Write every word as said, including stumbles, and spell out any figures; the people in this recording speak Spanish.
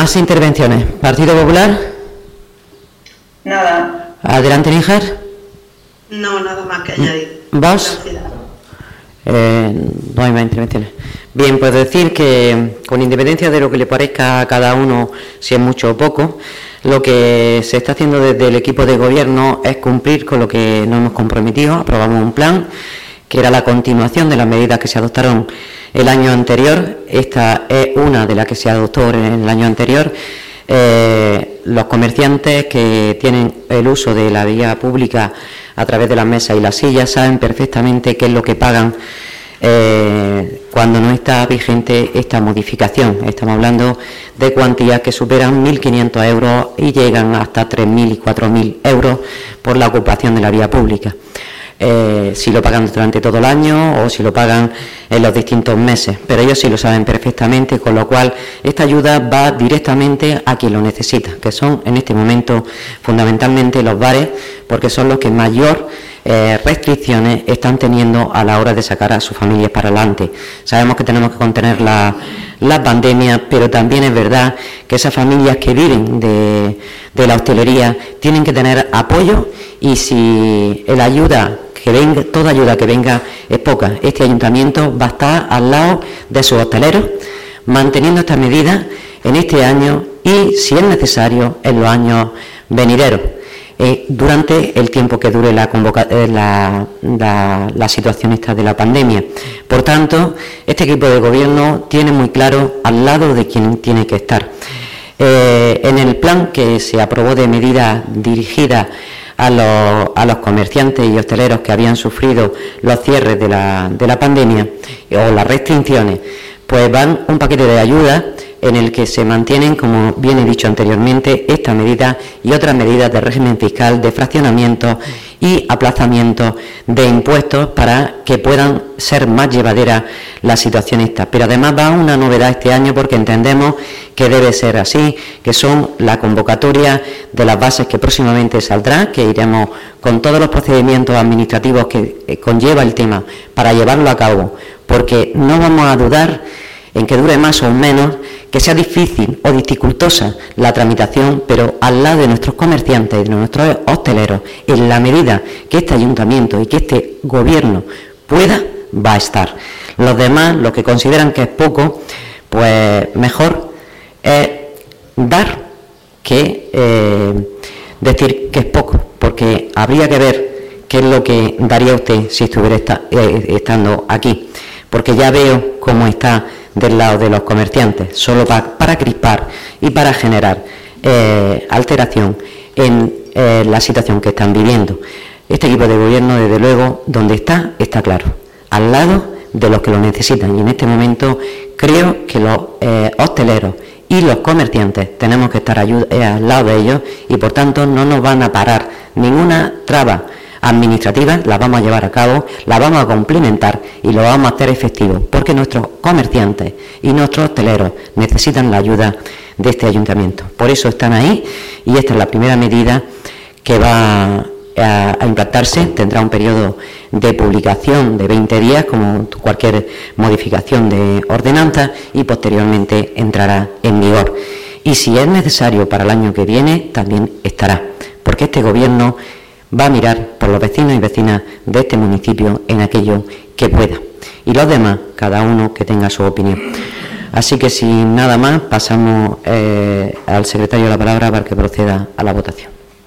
Más intervenciones. Partido Popular. Nada. Adelante, Níjar. No, nada más que añadir. ¿Vos? Eh, no hay más intervenciones. Bien, pues decir que con independencia de lo que le parezca a cada uno, si es mucho o poco, lo que se está haciendo desde el equipo de gobierno es cumplir con lo que nos hemos comprometido. Aprobamos un plan que era la continuación de las medidas que se adoptaron el año anterior. Esta es una de las que se adoptó en el año anterior. Eh, los comerciantes que tienen el uso de la vía pública a través de las mesas y las sillas saben perfectamente qué es lo que pagan eh, cuando no está vigente esta modificación. Estamos hablando de cuantías que superan mil quinientos euros y llegan hasta tres mil y cuatro mil euros por la ocupación de la vía pública. Eh, si lo pagan durante todo el año o si lo pagan en los distintos meses, pero ellos sí lo saben perfectamente, con lo cual esta ayuda va directamente a quien lo necesita, que son en este momento fundamentalmente los bares, porque son los que mayor eh, restricciones están teniendo a la hora de sacar a sus familias para adelante. Sabemos que tenemos que contener la, la pandemia, pero también es verdad que esas familias que viven de, de la hostelería tienen que tener apoyo, y si la ayuda que venga, toda ayuda que venga es poca, este ayuntamiento va a estar al lado de sus hosteleros, manteniendo estas medidas en este año y, si es necesario, en los años venideros, eh, durante el tiempo que dure la, convoca eh, la, la, la situación esta de la pandemia. Por tanto, este equipo de gobierno tiene muy claro al lado de quien tiene que estar. Eh, en el plan que se aprobó de medidas dirigidas A los, a los comerciantes y hosteleros que habían sufrido los cierres de la, de la pandemia o las restricciones, pues van un paquete de ayuda en el que se mantienen, como bien he dicho anteriormente, estas medidas y otras medidas de régimen fiscal, de fraccionamiento y aplazamiento de impuestos para que puedan ser más llevadera la situación esta. Pero además va una novedad este año, porque entendemos que debe ser así, que son la convocatoria de las bases que próximamente saldrá, que iremos con todos los procedimientos administrativos que conlleva el tema para llevarlo a cabo, porque no vamos a dudar en que dure más o menos, que sea difícil o dificultosa la tramitación, pero al lado de nuestros comerciantes y de nuestros hosteleros, en la medida que este ayuntamiento y que este gobierno pueda, va a estar. Los demás, los que consideran que es poco, pues mejor es dar que eh, decir que es poco, porque habría que ver qué es lo que daría usted si estuviera esta, eh, estando aquí, porque ya veo cómo está del lado de los comerciantes, solo para, para crispar y para generar eh, alteración en eh, la situación que están viviendo. Este equipo de gobierno, desde luego, donde está, está claro, al lado de los que lo necesitan, y en este momento creo que los eh, hosteleros y los comerciantes tenemos que estar ayuda, eh, al lado de ellos, y por tanto no nos van a parar ninguna traba administrativas, las vamos a llevar a cabo, las vamos a complementar y lo vamos a hacer efectivo, porque nuestros comerciantes y nuestros hosteleros necesitan la ayuda de este ayuntamiento. Por eso están ahí, y esta es la primera medida que va a, a implantarse. Tendrá un periodo de publicación de veinte días, como cualquier modificación de ordenanza, y posteriormente entrará en vigor. Y si es necesario para el año que viene, también estará, porque este gobierno va a mirar por los vecinos y vecinas de este municipio en aquello que pueda, y los demás, cada uno que tenga su opinión. Así que, sin nada más, pasamos eh, al secretario de la palabra para que proceda a la votación.